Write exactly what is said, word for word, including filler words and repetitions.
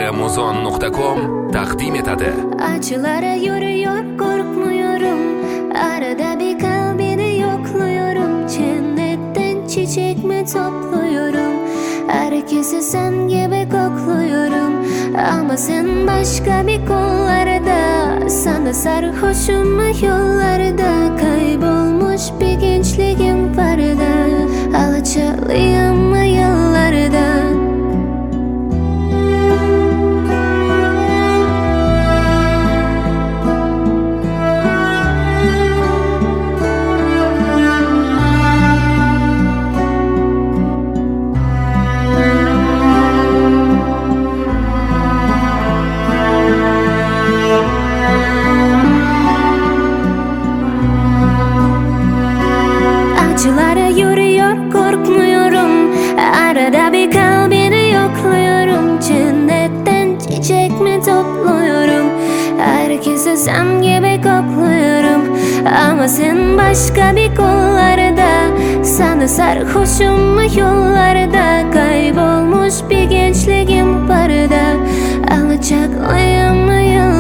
muzon nokta com takdim etadi. Acılara yürüyor, korkmuyorum. Arada bir kalbini yokluyorum. Cennetten çiçek mi topluyorum? Herkesi sen gibi kokluyorum. Ama sen başka bir kollarda. Sana sarhoşum yollarda. Kaybolmuş bir gençliğim vardı. Alaçalıyım yıllardan. Acılara yürüyor, korkmuyorum. Arada bir kalbini yokluyorum. Cennetten çiçek mi topluyorum? Herkese sen gibi kokluyorum. Ama sen başka bir kollarda. Sana sarhoşum yollarda. Kaybolmuş bir gençliğim vardı. Alacaklıyım yıllarda.